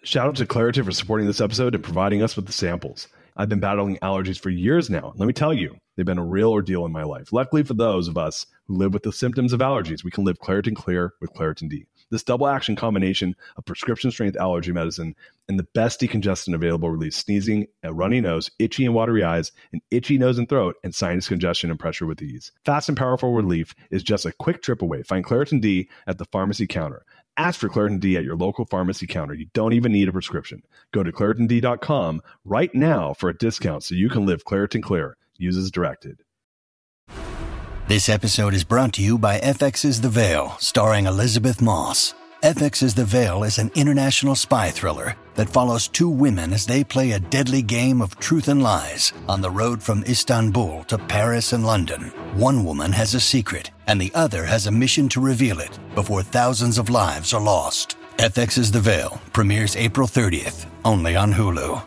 Shout out to Claritin for supporting this episode and providing us with the samples. I've been battling allergies for years now. Let me tell you, they've been a real ordeal in my life. Luckily for those of us who live with the symptoms of allergies, we can live Claritin Clear with Claritin D. This double action combination of prescription strength allergy medicine and the best decongestant available relieves sneezing, a runny nose, itchy and watery eyes, an itchy nose and throat, and sinus congestion and pressure with ease. Fast and powerful relief is just a quick trip away. Find Claritin D at the pharmacy counter. Ask for Claritin D at your local pharmacy counter. You don't even need a prescription. Go to ClaritinD.com right now for a discount so you can live Claritin Clear. Use as directed. This episode is brought to you by FX's The Veil, starring Elizabeth Moss. FX's The Veil is an international spy thriller that follows two women as they play a deadly game of truth and lies on the road from Istanbul to Paris and London. One woman has a secret, and the other has a mission to reveal it before thousands of lives are lost. FX's The Veil premieres April 30th, only on Hulu.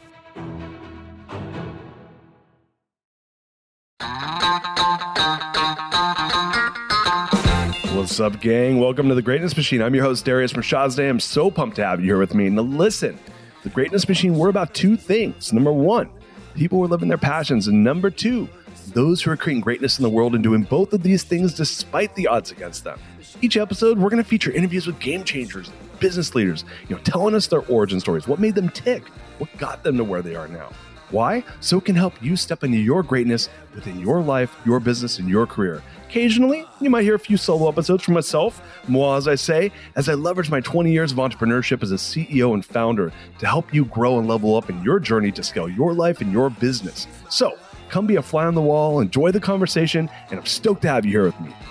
What's up, gang? Welcome to The Greatness Machine. I'm your host, Darius Mirshahzadeh. I'm so pumped to have you here with me. Now listen, The Greatness Machine, we're about two things. Number one, people who are living their passions. And number two, those who are creating greatness in the world and doing both of these things despite the odds against them. Each episode, we're going to feature interviews with game changers, business leaders, telling us their origin stories, what made them tick, what got them to where they are now. Why? So it can help you step into your greatness within your life, your business, and your career. Occasionally, you might hear a few solo episodes from myself, moi as I say, as I leverage my 20 years of entrepreneurship as a CEO and founder to help you grow and level up in your journey to scale your life and your business. So, come be a fly on the wall, enjoy the conversation, and I'm stoked to have you here with me.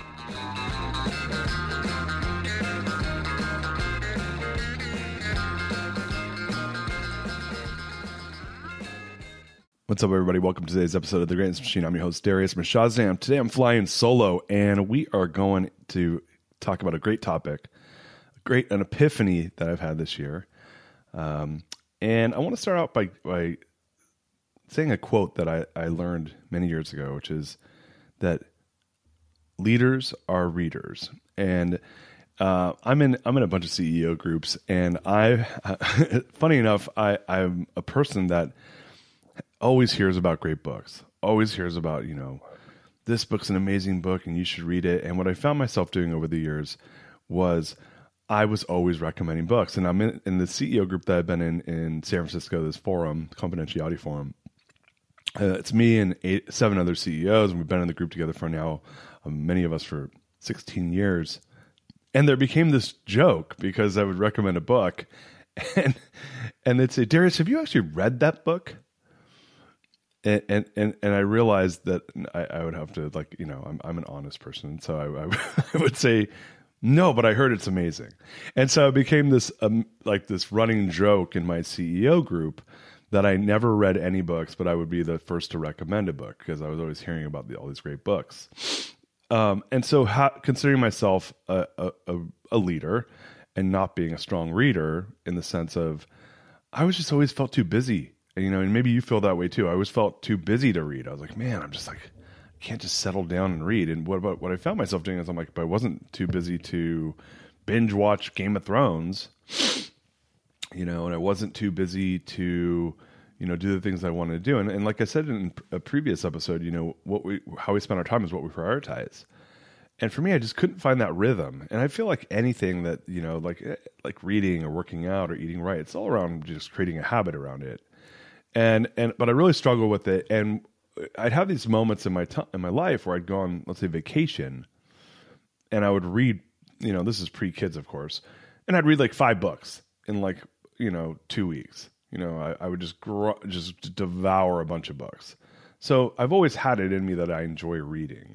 What's up, everybody? Welcome to today's episode of The Greatness Machine. I'm your host, Darius Mirshahzadeh. Today, I'm flying solo, and we are going to talk about a great topic, an epiphany that I've had this year. And I want to start out by saying a quote that I learned many years ago, which is that leaders are readers. And I'm in a bunch of CEO groups, and funny enough, I'm a person that always hears about great books, always hears about, this book's an amazing book and you should read it. And what I found myself doing over the years was I was always recommending books. And I'm in the CEO group that I've been in San Francisco, this forum, Confidentiality Forum. It's me and 7 other CEOs, and we've been in the group together for now, many of us for 16 years. And there became this joke because I would recommend a book and they'd say, Darius, have you actually read that book? And I realized that I would have to, I'm an honest person, so I would say no, but I heard it's amazing, and so it became this this running joke in my CEO group that I never read any books, but I would be the first to recommend a book because I was always hearing about all these great books, and so considering myself a leader and not being a strong reader in the sense of I was just always felt too busy. And maybe you feel that way too. I always felt too busy to read. I was like, man, I can't just settle down and read. And what I found myself doing is I'm like, if I wasn't too busy to binge watch Game of Thrones, and I wasn't too busy to, do the things I wanted to do. And like I said in a previous episode, how we spend our time is what we prioritize. And for me, I just couldn't find that rhythm. And I feel like anything that, like reading or working out or eating right, it's all around just creating a habit around it. But I really struggle with it, and I'd have these moments in my life where I'd go on, let's say, vacation, and I would read, this is pre-kids, of course, and I'd read like 5 books in 2 weeks. I would just devour a bunch of books. So I've always had it in me that I enjoy reading,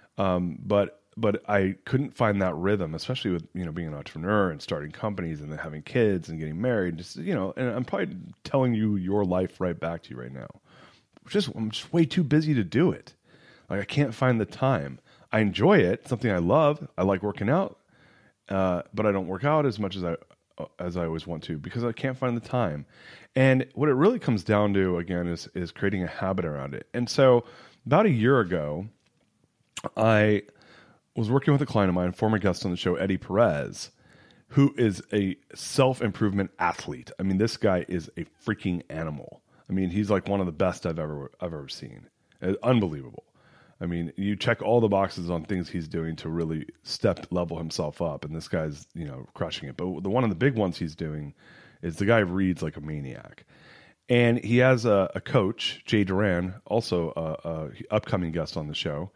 but I couldn't find that rhythm, especially with, being an entrepreneur and starting companies and then having kids and getting married. Just, and I'm probably telling you your life right back to you right now. I'm just way too busy to do it. Like I can't find the time. I enjoy it. It's something I love. I like working out, but I don't work out as much as I always want to because I can't find the time. And what it really comes down to, again, is creating a habit around it. And so about a year ago, I was working with a client of mine, former guest on the show, Eddie Perez, who is a self-improvement athlete. I mean, this guy is a freaking animal. I mean, he's like one of the best I've ever seen. Unbelievable. I mean, you check all the boxes on things he's doing to really level himself up, and this guy's, crushing it. But one of the big ones he's doing is the guy reads like a maniac. And he has a coach, Jay Duran, also a upcoming guest on the show,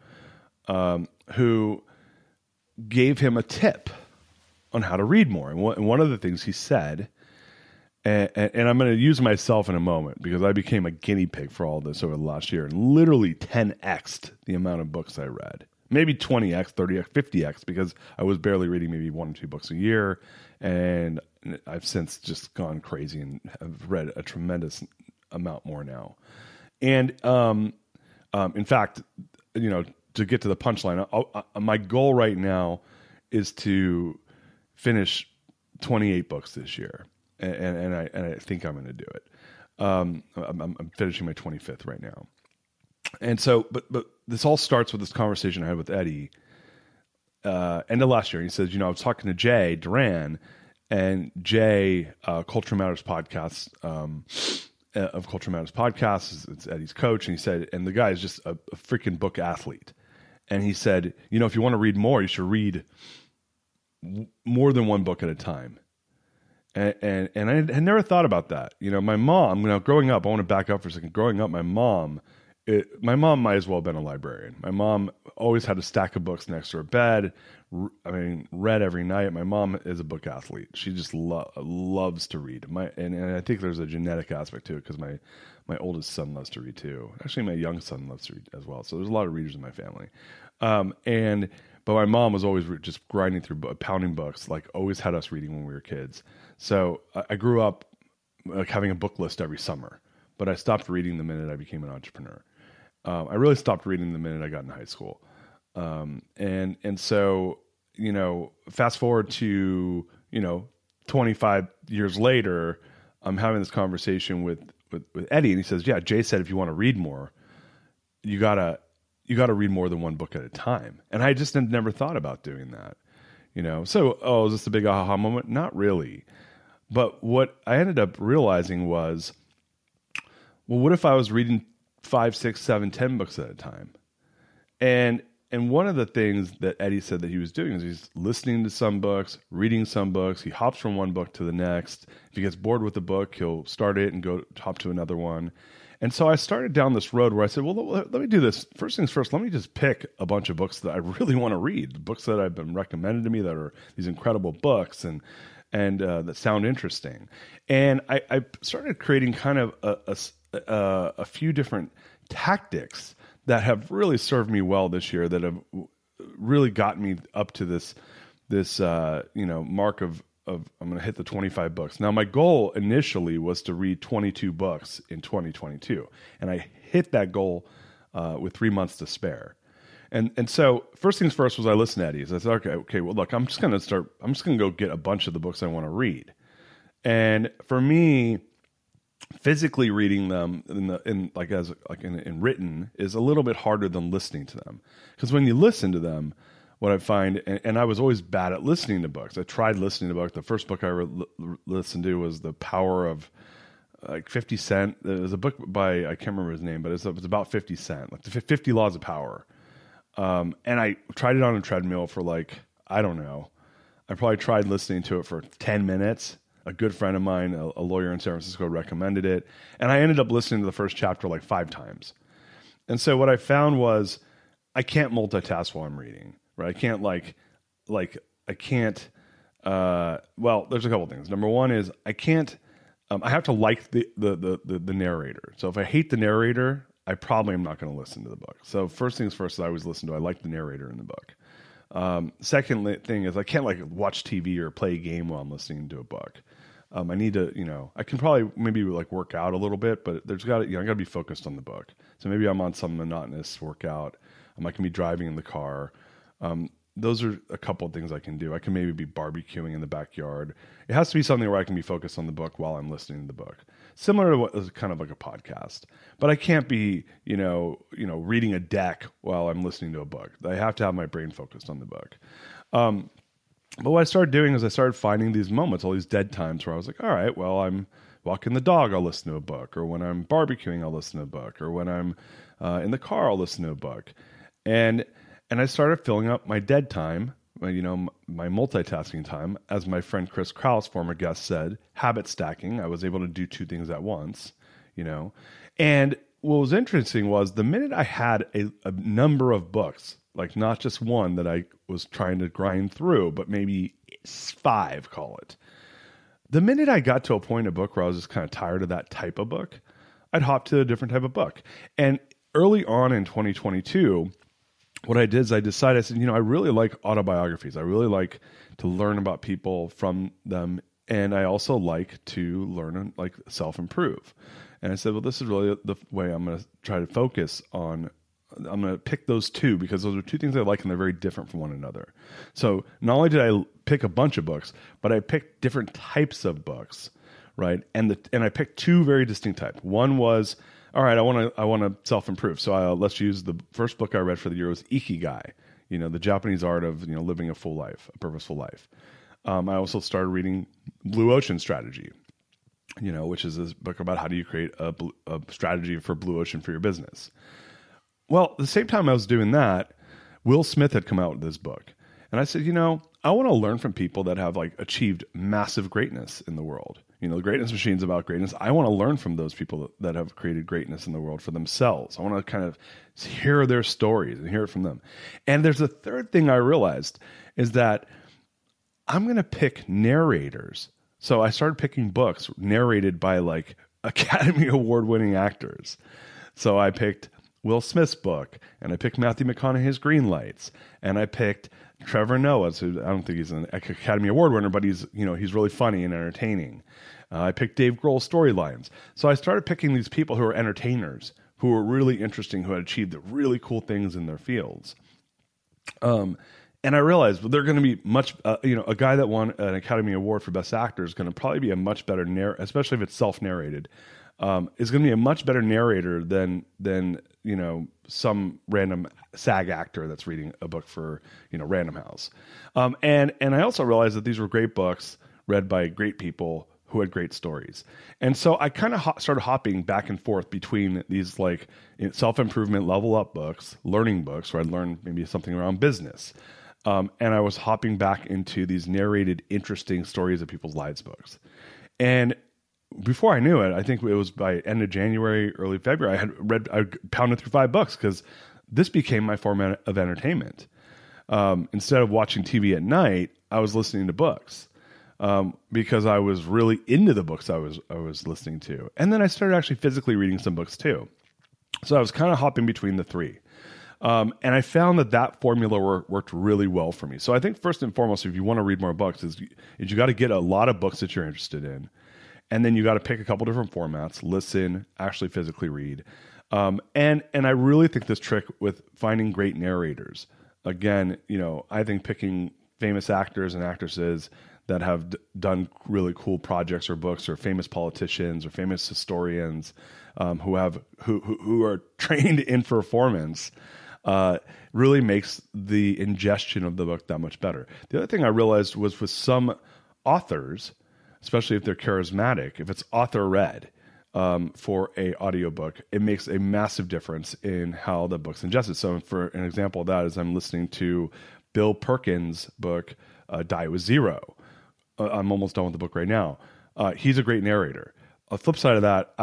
who gave him a tip on how to read more. And one of the things he said, and I'm going to use myself in a moment because I became a guinea pig for all this over the last year and literally 10x'd the amount of books I read. Maybe 20x, 30x, 50x, because I was barely reading maybe 1 or 2 books a year. And I've since just gone crazy and have read a tremendous amount more now. And in fact, to get to the punchline, my goal right now is to finish 28 books this year. And I think I'm going to do it. I'm finishing my 25th right now. And so, but this all starts with this conversation I had with Eddie end of last year. He says, I was talking to Jay Duran, and Jay, Culture Matters podcast, of Culture Matters podcast, it's Eddie's coach, and he said, and the guy is just a freaking book athlete. And he said, if you want to read more, you should read more than one book at a time. And I had never thought about that. My mom, growing up, I want to back up for a second. Growing up, my mom might as well have been a librarian. My mom always had a stack of books next to her bed. Read every night. My mom is a book athlete. She just loves to read. And I think there's a genetic aspect to it because my oldest son loves to read too. Actually, my young son loves to read as well. So there's a lot of readers in my family. But my mom was always just grinding through, pounding books, like always had us reading when we were kids. So I grew up like having a book list every summer, but I stopped reading the minute I became an entrepreneur. I really stopped reading the minute I got in high school. And so, fast forward to, 25 years later, I'm having this conversation with Eddie, and he says, yeah, Jay said, if you want to read more, you gotta read more than one book at a time. And I just had never thought about doing that, So, is this a big aha moment? Not really. But what I ended up realizing was, well, what if I was reading 5, 6, 7, 10 books at a time? And one of the things that Eddie said that he was doing is he's listening to some books, reading some books. He hops from one book to the next. If he gets bored with the book, he'll start it and hop to another one. And so I started down this road where I said, well, let me do this. First things first, let me just pick a bunch of books that I really want to read, the books that have been recommended to me that are these incredible books and that sound interesting. And I started creating kind of a few different tactics that have really served me well this year, that have really gotten me up to this mark of I'm going to hit the 25 books. Now, my goal initially was to read 22 books in 2022, and I hit that goal with 3 months to spare. And so first things first was I listened to Eddie. So I said, okay, well, look, I'm just going to go get a bunch of the books I want to read. And for me, physically reading them in written is a little bit harder than listening to them. Because when you listen to them, what I find, and I was always bad at listening to books. I tried listening to books. The first book I listened to was The Power of 50 Cent. It was a book by, I can't remember his name, but it's about 50 Cent, like the 50 Laws of Power. And I tried it on a treadmill for I don't know. I probably tried listening to it for 10 minutes. A good friend of mine, a lawyer in San Francisco, recommended it. And I ended up listening to the first chapter 5 times. And so what I found was I can't multitask while I'm reading, right? I can't well, there's a couple things. Number one is I can't, I have to like the narrator. So if I hate the narrator, I probably am not going to listen to the book. So first things first, I always listen to, I like the narrator in the book. Second thing is I can't watch TV or play a game while I'm listening to a book. I need to, I can probably maybe work out a little bit, but I got to be focused on the book. So maybe I'm on some monotonous workout. I can be driving in the car. Those are a couple of things I can do. I can maybe be barbecuing in the backyard. It has to be something where I can be focused on the book while I'm listening to the book. Similar to what is kind of like a podcast. But I can't be, reading a deck while I'm listening to a book. I have to have my brain focused on the book. But what I started doing is I started finding these moments, all these dead times where I was like, all right, well, I'm walking the dog, I'll listen to a book. Or when I'm barbecuing, I'll listen to a book. Or when I'm in the car, I'll listen to a book. And I started filling up my dead time, my multitasking time. As my friend Chris Kraus, former guest, said, habit stacking. I was able to do two things at once, And what was interesting was the minute I had a number of books, like not just one that I was trying to grind through, but maybe 5, call it. The minute I got to a point in a book where I was just kind of tired of that type of book, I'd hop to a different type of book. And early on in 2022, what I did is I decided, I said, I really like autobiographies. I really like to learn about people from them. And I also like to learn and like self-improve. And I said, well, this is really the way I'm going to try to focus on. I'm going to pick those two because those are two things I like and they're very different from one another. So not only did I pick a bunch of books, but I picked different types of books, right? And I picked two very distinct types. One was, all right, I want to self-improve. So let's use the first book I read for the year was Ikigai, the Japanese art of living a full life, a purposeful life. I also started reading Blue Ocean Strategy, which is this book about how do you create a strategy for blue ocean for your business. Well, at the same time I was doing that, Will Smith had come out with this book. And I said, I want to learn from people that have like achieved massive greatness in the world. The Greatness Machine is about greatness. I want to learn from those people that have created greatness in the world for themselves. I want to kind of hear their stories and hear it from them. And there's a third thing I realized is that I'm going to pick narrators. So I started picking books narrated by like Academy Award winning actors. So I picked Will Smith's book, and I picked Matthew McConaughey's Green Lights, and I picked Trevor Noah's, who I don't think he's an Academy Award winner, but he's really funny and entertaining. I picked Dave Grohl's storylines. So I started picking these people who are entertainers, who were really interesting, who had achieved really cool things in their fields. And I realized they're going to be much, a guy that won an Academy Award for Best Actor is going to probably be a much better especially if it's self-narrated, is going to be a much better narrator than some random SAG actor that's reading a book for Random House. And I also realized that these were great books read by great people who had great stories. And so I kind of started hopping back and forth between these like self-improvement level up books, learning books where I'd learn maybe something around business. And I was hopping back into these narrated, interesting stories of people's lives books. And before I knew it, I think it was by end of January, early February, I pounded through 5 books because this became my format of entertainment. Instead of watching TV at night, I was listening to books because I was really into the books I was listening to. And then I started actually physically reading some books too. So I was kind of hopping between the 3. And I found that formula worked really well for me. So I think first and foremost, if you want to read more books, is you got to get a lot of books that you're interested in. And then you got to pick a couple different formats, listen, actually physically read. And I really think this trick with finding great narrators. Again, I think picking famous actors and actresses that have done really cool projects or books, or famous politicians or famous historians who are trained in performance really makes the ingestion of the book that much better. The other thing I realized was with some authors, especially if they're charismatic, if it's author read for a audiobook, it makes a massive difference in how the book's ingested. So for an example of that is I'm listening to Bill Perkins' book, Die With Zero. I'm almost done with the book right now. He's a great narrator. On the flip side of that,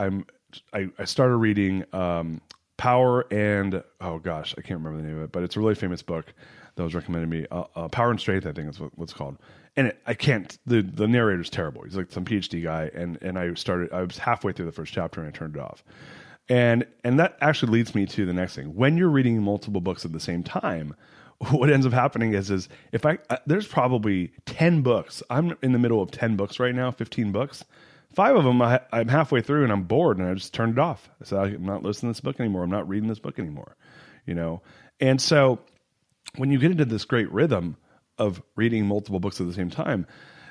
I started reading Power and, oh gosh, I can't remember the name of it, but it's a really famous book that was recommended to me. Power and Strength, I think is what it's called. And the narrator's terrible. He's like some PhD guy. And I was halfway through the first chapter and I turned it off. And that actually leads me to the next thing. When you're reading multiple books at the same time, what ends up happening is if there's probably 10 books. I'm in the middle of 10 books right now, 15 books. 5 of them I'm halfway through and I'm bored and I just turned it off. I said, I'm not listening to this book anymore. I'm not reading this book anymore. And so when you get into this great rhythm of reading multiple books at the same time,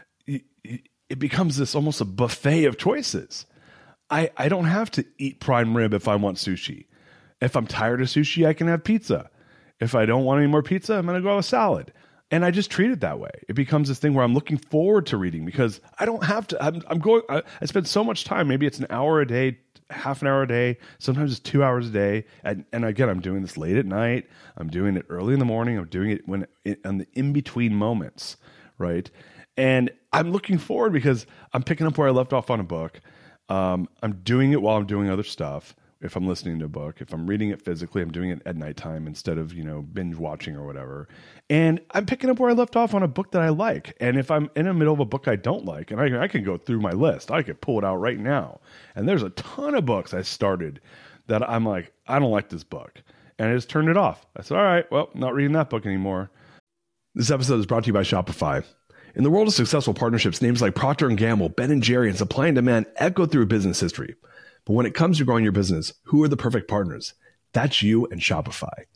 it becomes this almost a buffet of choices. I don't have to eat prime rib if I want sushi. If I'm tired of sushi, I can have pizza. If I don't want any more pizza, I'm going to go have a salad. And I just treat it that way. It becomes this thing where I'm looking forward to reading because I don't have to. I spend so much time. Maybe it's an hour a day, half an hour a day. Sometimes it's 2 hours a day. And again, I'm doing this late at night. I'm doing it early in the morning. I'm doing it on the in between moments, right? And I'm looking forward because I'm picking up where I left off on a book. I'm doing it while I'm doing other stuff. If I'm listening to a book, if I'm reading it physically, I'm doing it at nighttime instead of, binge watching or whatever. And I'm picking up where I left off on a book that I like. And if I'm in the middle of a book I don't like, and I can go through my list, I could pull it out right now. And there's a ton of books I started that I'm like, I don't like this book. And I just turned it off. I said, all right, well, not reading that book anymore. This episode is brought to you by Shopify. In the world of successful partnerships, names like Procter & Gamble, Ben & Jerry, and Supply and Demand echo through business history. But when it comes to growing your business, who are the perfect partners? That's you and Shopify.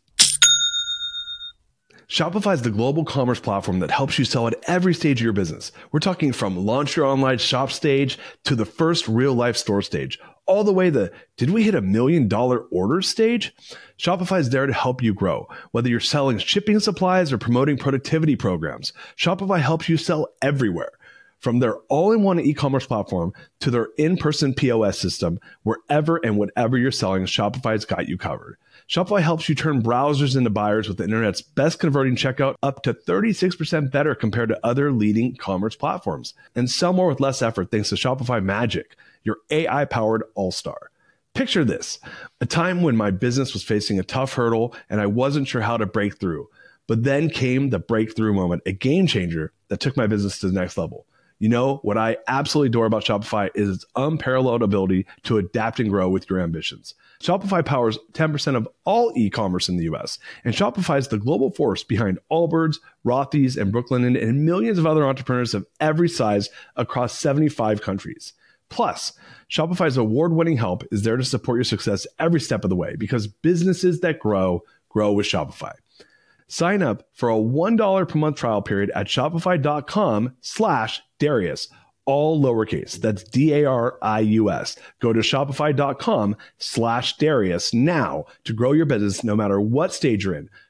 Shopify is the global commerce platform that helps you sell at every stage of your business. We're talking from launch your online shop stage to the first real life store stage, all the way to, did we hit $1 million order stage? Shopify is there to help you grow. Whether you're selling shipping supplies or promoting productivity programs, Shopify helps you sell everywhere. From their all-in-one e-commerce platform to their in-person POS system, wherever and whatever you're selling, Shopify's got you covered. Shopify helps you turn browsers into buyers with the internet's best converting checkout, up to 36% better compared to other leading commerce platforms. And sell more with less effort thanks to Shopify Magic, your AI-powered all-star. Picture this, a time when my business was facing a tough hurdle and I wasn't sure how to break through. But then came the breakthrough moment, a game changer that took my business to the next level. You know, what I absolutely adore about Shopify is its unparalleled ability to adapt and grow with your ambitions. Shopify powers 10% of all e-commerce in the US, and Shopify is the global force behind Allbirds, Rothy's, and Brooklinen, and millions of other entrepreneurs of every size across 75 countries. Plus, Shopify's award-winning help is there to support your success every step of the way because businesses that grow with Shopify. Sign up for a $1 per month trial period at shopify.com/Darius, all lowercase. That's Darius. Go to shopify.com/Darius now to grow your business no matter what stage you're in.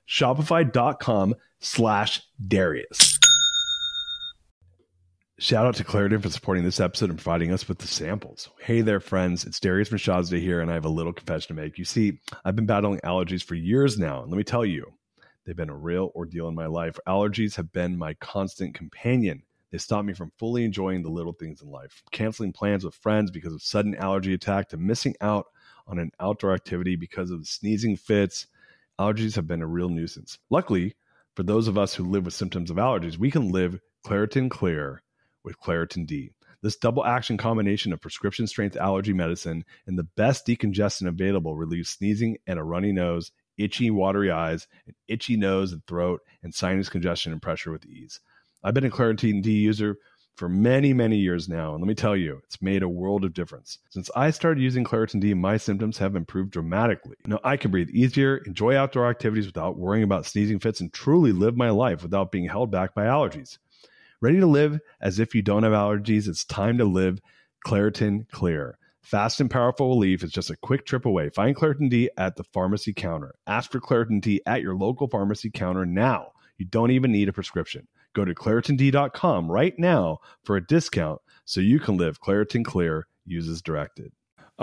Shopify.com/Darius. Shout out to Claritin for supporting this episode and providing us with the samples. Hey there, friends. It's Darius Mashazda here, and I have a little confession to make. You see, I've been battling allergies for years now, and let me tell you, they've been a real ordeal in my life. Allergies have been my constant companion. They stop me from fully enjoying the little things in life, from canceling plans with friends because of sudden allergy attack to missing out on an outdoor activity because of the sneezing fits. Allergies have been a real nuisance. Luckily, for those of us who live with symptoms of allergies, we can live Claritin Clear with Claritin D. This double action combination of prescription strength allergy medicine and the best decongestant available relieves sneezing and a runny nose, itchy, watery eyes, an itchy nose and throat, and sinus congestion and pressure with ease. I've been a Claritin D user for many, many years now, and let me tell you, it's made a world of difference. Since I started using Claritin D, my symptoms have improved dramatically. Now, I can breathe easier, enjoy outdoor activities without worrying about sneezing fits, and truly live my life without being held back by allergies. Ready to live as if you don't have allergies? It's time to live Claritin Clear. Fast and powerful relief is just a quick trip away. Find Claritin D at the pharmacy counter. Ask for Claritin D at your local pharmacy counter now. You don't even need a prescription. Go to ClaritinD.com right now for a discount so you can live Claritin Clear. Use as directed.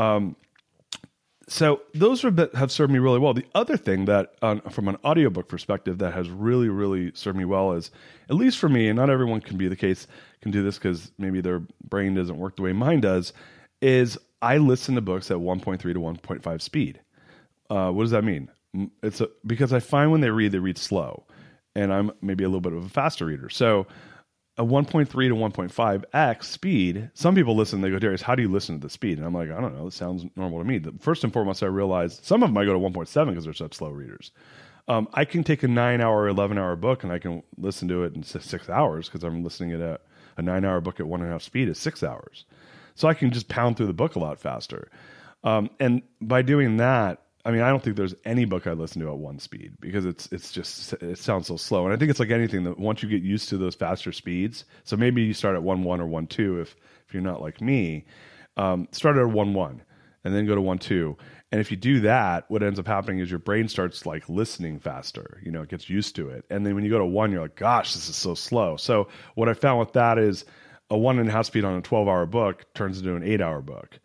So those have served me really well. The other thing that, from an audiobook perspective, that has really, really served me well is, at least for me, and not everyone can do this because maybe their brain doesn't work the way mine does, is I listen to books at 1.3 to 1.5 speed. What does that mean? Because I find when they read slow, and I'm maybe a little bit of a faster reader. So a 1.3 to 1.5x speed, some people listen, they go, Darius, how do you listen to the speed? And I'm like, I don't know, it sounds normal to me. First and foremost, I realized some of them I go to 1.7 because they're such slow readers. I can take a 9-hour, 11-hour book and I can listen to it in 6 hours because I'm listening at a 9-hour book at 1.5 speed is 6 hours. So I can just pound through the book a lot faster. And by doing that, I mean, I don't think there's any book I listen to at one speed because it sounds so slow. And I think it's like anything that once you get used to those faster speeds, so maybe you start at 1.1 or 1.2 if you're not like me, start at 1.1 and then go to 1, 2. And if you do that, what ends up happening is your brain starts like listening faster. It gets used to it. And then when you go to 1, you're like, gosh, this is so slow. So what I found with that is a 1.5 speed on a 12-hour book turns into an 8-hour book.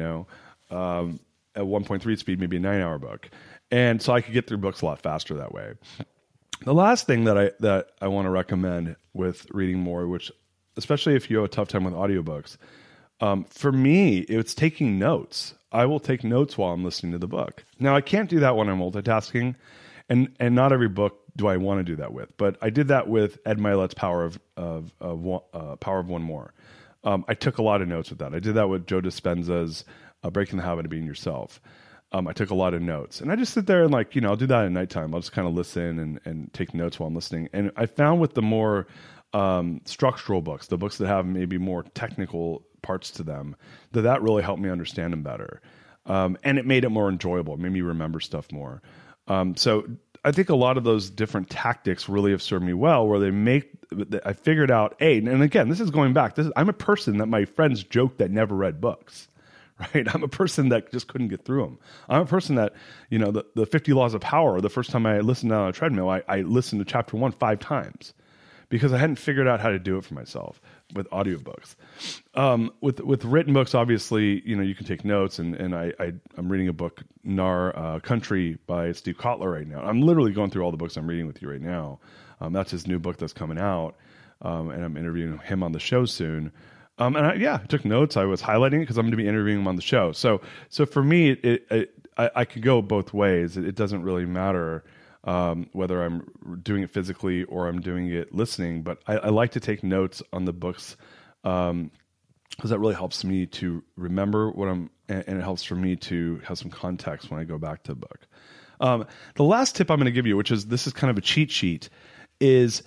At 1.3 speed, maybe a 9-hour book. And so I could get through books a lot faster that way. The last thing that I want to recommend with reading more, which especially if you have a tough time with audiobooks, for me, it's taking notes. I will take notes while I'm listening to the book. Now, I can't do that when I'm multitasking, and not every book do I want to do that with. But I did that with Ed Milet's Power of One More. I took a lot of notes with that. I did that with Joe Dispenza's Breaking the Habit of Being Yourself. I took a lot of notes, and I just sit there and I'll do that at nighttime. I'll just kind of listen and take notes while I'm listening. And I found with the more structural books, the books that have maybe more technical parts to them, that really helped me understand them better. And it made it more enjoyable. It made me remember stuff more. So I think a lot of those different tactics really have served me well, where I figured out, and again, this is going back. I'm a person that my friends joke that never read books. Right? I'm a person that just couldn't get through them. I'm a person that, the 50 Laws of Power, the first time I listened on a treadmill, I listened to chapter 1 5 times because I hadn't figured out how to do it for myself with audiobooks. With written books, obviously, you can take notes, and I'm reading a book, Nar Country by Steve Kotler right now. I'm literally going through all the books I'm reading with you right now. That's his new book that's coming out, and I'm interviewing him on the show soon. And I took notes. I was highlighting it because I'm going to be interviewing him on the show. So for me, I could go both ways. It doesn't really matter whether I'm doing it physically or I'm doing it listening. But I like to take notes on the books because that really helps me to remember and it helps for me to have some context when I go back to the book. The last tip I'm going to give you, this is kind of a cheat sheet, is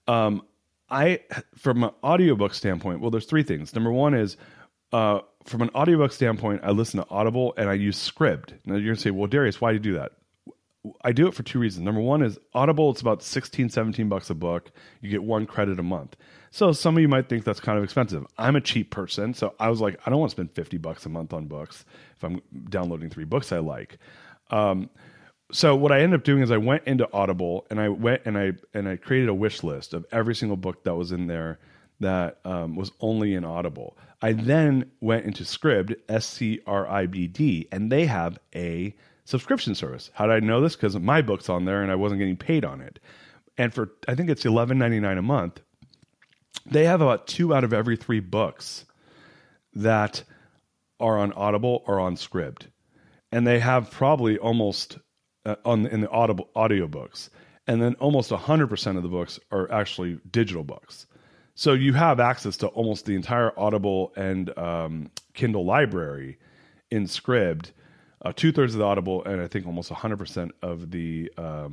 from an audiobook standpoint, well, there's 3 things. Number one is, from an audiobook standpoint, I listen to Audible and I use Scribd. Now you're going to say, well, Darius, why do you do that? I do it for 2 reasons. Number one is Audible, it's about $16, $17 a book. You get 1 credit a month. So some of you might think that's kind of expensive. I'm a cheap person, so I was like, I don't want to spend $50 a month on books if I'm downloading 3 books I like. So what I ended up doing is I went into Audible and I created a wish list of every single book that was in there that was only in Audible. I then went into Scribd, Scribd, and they have a subscription service. How did I know this? Because my book's on there and I wasn't getting paid on it. And for, I think it's $11.99 a month, they have about 2 out of every 3 books that are on Audible or on Scribd. And they have probably almost in the Audible audiobooks. And then almost 100% of the books are actually digital books. So you have access to almost the entire Audible and Kindle library in Scribd, 2/3 of the Audible, and I think almost 100% of the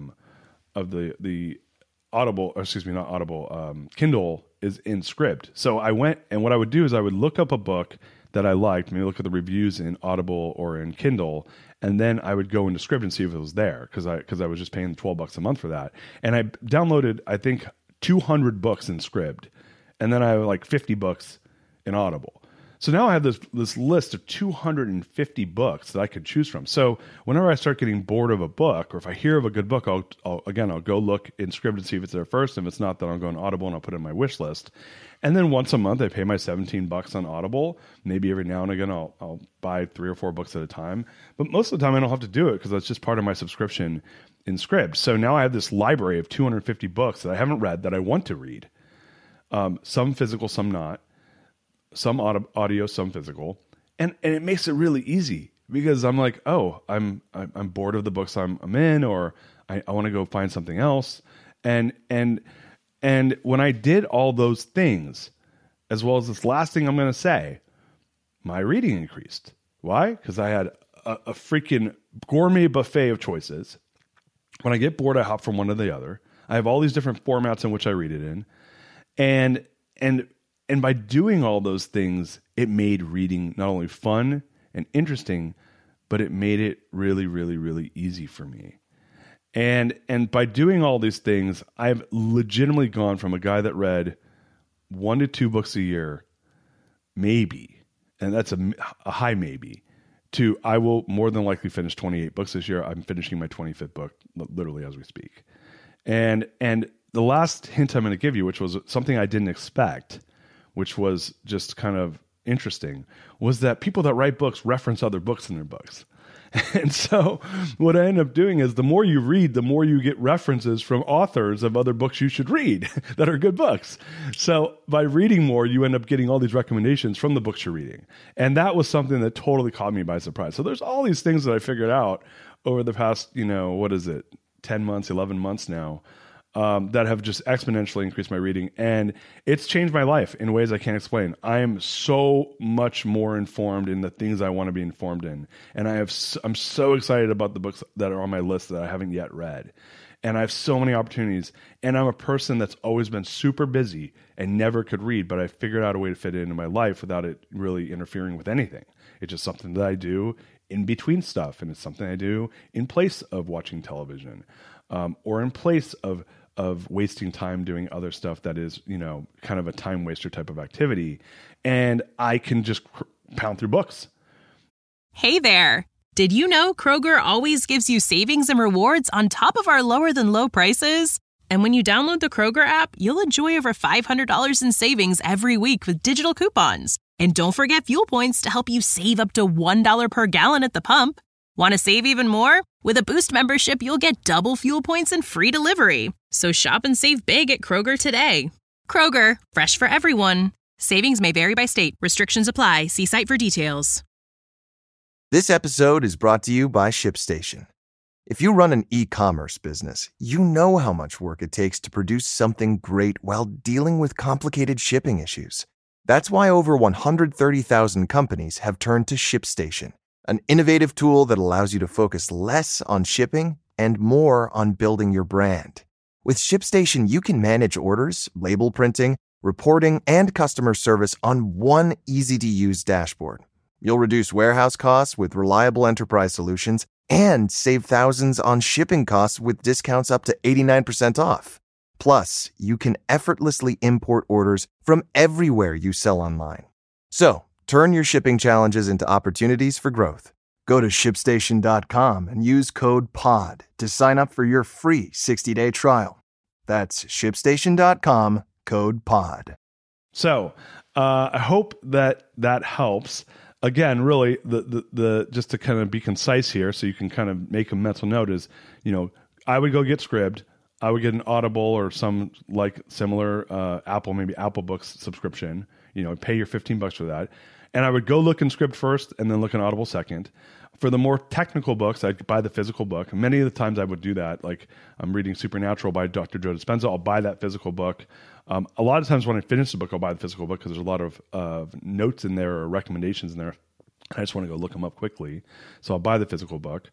Audible, or excuse me, not Audible, Kindle is in Scribd. So I went, and what I would do is I would look up a book that I liked, maybe look at the reviews in Audible or in Kindle, and then I would go into Scribd and see if it was there, because I was just paying $12 a month for that. And I downloaded, I think, 200 books in Scribd, and then I have like 50 books in Audible. So now I have this list of 250 books that I could choose from. So whenever I start getting bored of a book, or if I hear of a good book, I'll go look in Scribd and see if it's there first. If it's not, then I'll go on Audible and I'll put it in my wish list. And then once a month, I pay my $17 on Audible. Maybe every now and again, I'll buy 3 or 4 books at a time. But most of the time, I don't have to do it because that's just part of my subscription in Scribd. So now I have this library of 250 books that I haven't read that I want to read. Some physical, some not. Some audio, some physical, and it makes it really easy because I'm like, oh, I'm bored of the books I'm in, or I want to go find something else, and when I did all those things, as well as this last thing I'm going to say, my reading increased. Why? Because I had a freaking gourmet buffet of choices. When I get bored, I hop from one to the other. I have all these different formats in which I read it in, and by doing all those things, it made reading not only fun and interesting, but it made it really, really, really easy for me. And by doing all these things, I've legitimately gone from a guy that read 1 to 2 books a year, maybe, and that's a high maybe, to I will more than likely finish 28 books this year. I'm finishing my 25th book literally as we speak. And the last hint I'm going to give you, which was something I didn't expect, which was just kind of interesting, was that people that write books reference other books in their books. And so what I end up doing is the more you read, the more you get references from authors of other books you should read that are good books. So by reading more, you end up getting all these recommendations from the books you're reading. And that was something that totally caught me by surprise. So there's all these things that I figured out over the past, 10 months, 11 months now, that have just exponentially increased my reading. And it's changed my life in ways I can't explain. I am so much more informed in the things I want to be informed in. And I'm so excited about the books that are on my list that I haven't yet read. And I have so many opportunities. And I'm a person that's always been super busy and never could read, but I figured out a way to fit it into my life without it really interfering with anything. It's just something that I do in between stuff. And it's something I do in place of watching television, or in place of wasting time doing other stuff that is, kind of a time waster type of activity. And I can just pound through books. Hey there. Did you know Kroger always gives you savings and rewards on top of our lower than low prices? And when you download the Kroger app, you'll enjoy over $500 in savings every week with digital coupons. And don't forget fuel points to help you save up to $1 per gallon at the pump. Want to save even more? With a Boost membership, you'll get double fuel points and free delivery. So shop and save big at Kroger today. Kroger, fresh for everyone. Savings may vary by state. Restrictions apply. See site for details. This episode is brought to you by ShipStation. If you run an e-commerce business, you know how much work it takes to produce something great while dealing with complicated shipping issues. That's why over 130,000 companies have turned to ShipStation, an innovative tool that allows you to focus less on shipping and more on building your brand. With ShipStation, you can manage orders, label printing, reporting, and customer service on one easy-to-use dashboard. You'll reduce warehouse costs with reliable enterprise solutions and save thousands on shipping costs with discounts up to 89% off. Plus, you can effortlessly import orders from everywhere you sell online. So, turn your shipping challenges into opportunities for growth. Go to ShipStation.com and use code POD to sign up for your free 60-day trial. That's ShipStation.com, code POD. So I hope that helps. Again, really, the just to kind of be concise here, so you can kind of make a mental note is, I would go get Scribd. I would get an Audible or some like similar Apple Books subscription. Pay your $15 for that. And I would go look in Scribd first and then look in Audible second. For the more technical books, I'd buy the physical book. Many of the times I would do that. Like I'm reading Supernatural by Dr. Joe Dispenza. I'll buy that physical book. A lot of times when I finish the book, I'll buy the physical book because there's a lot of notes in there or recommendations in there. I just want to go look them up quickly. So I'll buy the physical book.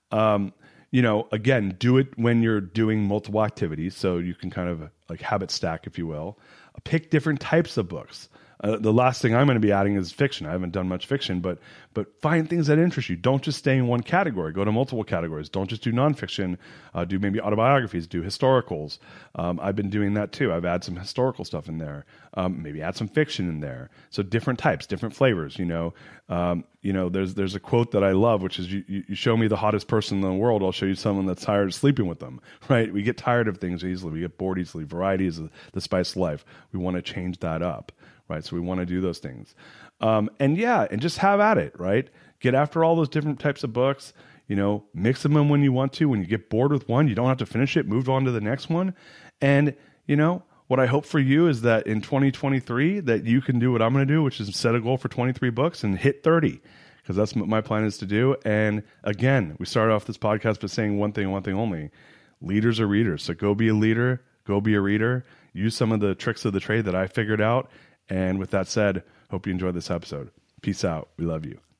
Again, do it when you're doing multiple activities. So you can kind of like habit stack, if you will. Pick different types of books. The last thing I'm going to be adding is fiction. I haven't done much fiction, but find things that interest you. Don't just stay in one category. Go to multiple categories. Don't just do nonfiction. Do maybe autobiographies. Do historicals. I've been doing that too. I've added some historical stuff in there. Maybe add some fiction in there. So different types, different flavors. There's a quote that I love, which is you show me the hottest person in the world, I'll show you someone that's tired of sleeping with them. Right? We get tired of things easily. We get bored easily. Variety is the spice of life. We want to change that up. Right, so we want to do those things, and just have at it. Right, get after all those different types of books. Mix them in when you want to. When you get bored with one, you don't have to finish it. Move on to the next one. And what I hope for you is that in 2023, that you can do what I'm going to do, which is set a goal for 23 books and hit 30, because that's what my plan is to do. And again, we started off this podcast by saying one thing only: leaders are readers. So go be a leader. Go be a reader. Use some of the tricks of the trade that I figured out. And with that said, hope you enjoyed this episode. Peace out. We love you.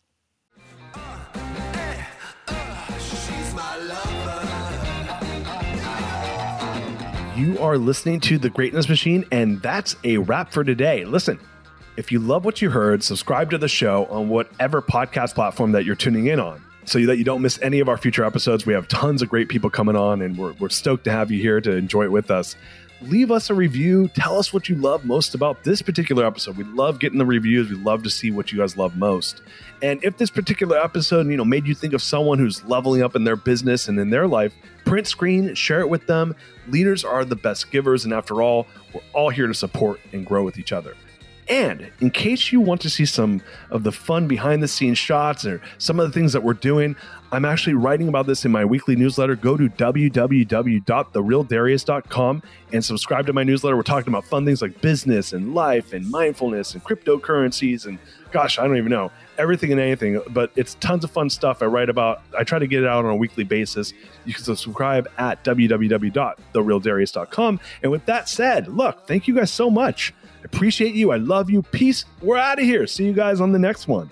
You are listening to The Greatness Machine, and that's a wrap for today. Listen, if you love what you heard, subscribe to the show on whatever podcast platform that you're tuning in on so that you don't miss any of our future episodes. We have tons of great people coming on, and we're stoked to have you here to enjoy it with us. leave us a review. Tell us what you love most about this particular episode. We love getting the reviews. We love to see what you guys love most. And if this particular episode, made you think of someone who's leveling up in their business and in their life, print screen, share it with them. Leaders are the best givers. And after all, we're all here to support and grow with each other. And in case you want to see some of the fun behind the scenes shots or some of the things that we're doing, I'm actually writing about this in my weekly newsletter. Go to www.therealdarius.com and subscribe to my newsletter. We're talking about fun things like business and life and mindfulness and cryptocurrencies and gosh, I don't even know, everything and anything, but it's tons of fun stuff I write about. I try to get it out on a weekly basis. You can subscribe at www.therealdarius.com. And with that said, look, thank you guys so much. I appreciate you. I love you. Peace. We're out of here. See you guys on the next one.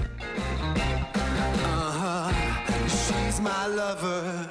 She's my lover.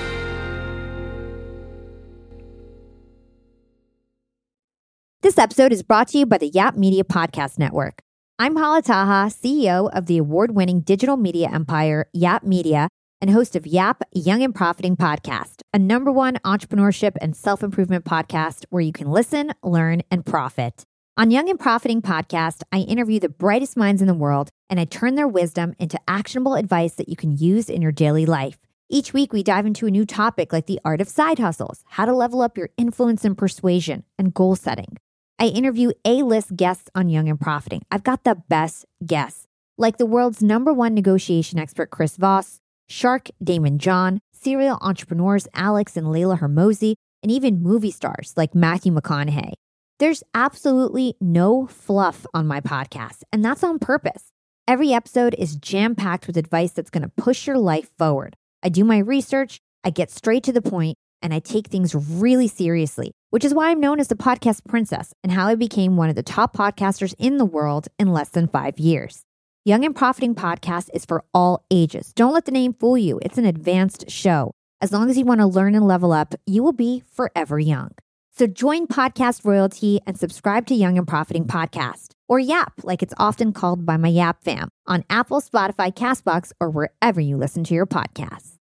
This episode is brought to you by the Yap Media Podcast Network. I'm Hala Taha, CEO of the award-winning digital media empire, Yap Media, and host of Yap Young and Profiting Podcast, a #1 entrepreneurship and self-improvement podcast where you can listen, learn, and profit. On Young and Profiting Podcast, I interview the brightest minds in the world, and I turn their wisdom into actionable advice that you can use in your daily life. Each week, we dive into a new topic like the art of side hustles, how to level up your influence and persuasion, and goal setting. I interview A-list guests on Young and Profiting. I've got the best guests, like the world's #1 negotiation expert, Chris Voss, Shark Damon John, serial entrepreneurs Alex and Layla Hermosi, and even movie stars like Matthew McConaughey. There's absolutely no fluff on my podcast, and that's on purpose. Every episode is jam-packed with advice that's going to push your life forward. I do my research, I get straight to the point, and I take things really seriously, which is why I'm known as the podcast princess and how I became one of the top podcasters in the world in less than 5 years. Young and Profiting Podcast is for all ages. Don't let the name fool you. It's an advanced show. As long as you want to learn and level up, you will be forever young. So join Podcast Royalty and subscribe to Young and Profiting Podcast, or YAP, like it's often called by my YAP fam, on Apple, Spotify, CastBox, or wherever you listen to your podcasts.